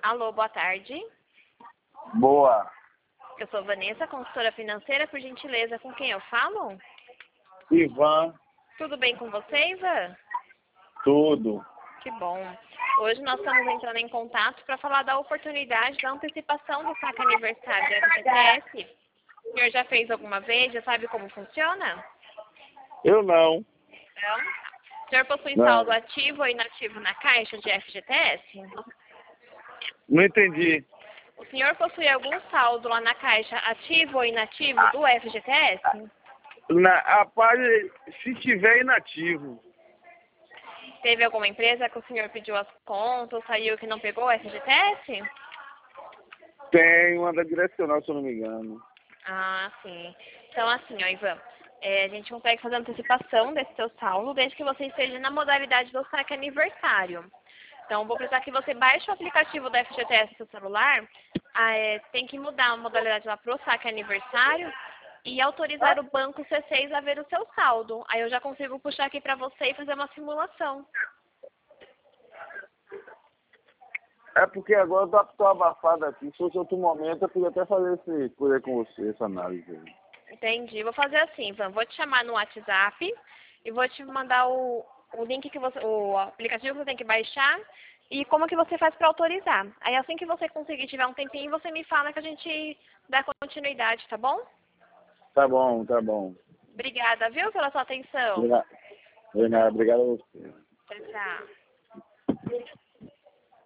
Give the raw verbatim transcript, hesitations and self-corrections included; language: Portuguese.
Alô, boa tarde. Boa. Eu sou Vanessa, consultora financeira, por gentileza, com quem eu falo? Ivan, Tudo bem com você, Ivan? tudo. Que bom. Hoje nós estamos entrando em contato para falar da oportunidade da antecipação do saque aniversário da F G T S. O senhor já fez alguma vez? Já sabe como funciona? Eu não. Não? O senhor possui Não. saldo ativo ou inativo na caixa de F G T S? Não entendi. O senhor possui algum saldo lá na caixa ativo ou inativo do F G T S? Na, rapaz, se tiver inativo. Teve alguma empresa que o senhor pediu as contas, saiu que não pegou o F G T S? Tem uma da direcional, se eu não me engano. Ah, sim. Então, assim, ó, Ivan, é, a gente consegue fazer antecipação desse seu saldo desde que você esteja na modalidade do saque aniversário. Então, vou precisar que você baixe o aplicativo da F G T S no seu celular. Ah, é, tem que mudar a modalidade lá para o saque aniversário e autorizar o banco C seis a ver o seu saldo. Aí eu já consigo puxar aqui para você e fazer uma simulação. É porque agora eu tô abafado aqui. Se fosse outro momento, eu podia até fazer esse coisa com você, essa análise aí. Entendi. Vou fazer assim, Ivan. Vou te chamar no WhatsApp e vou te mandar o, o link que você, o aplicativo que você tem que baixar e como que você faz para autorizar. Aí assim que você conseguir tiver um tempinho, você me fala que a gente dá continuidade, tá bom? Tá bom, tá bom. Obrigada, viu, pela sua atenção. Obrigado. Obrigado a você. Tchau, tchau.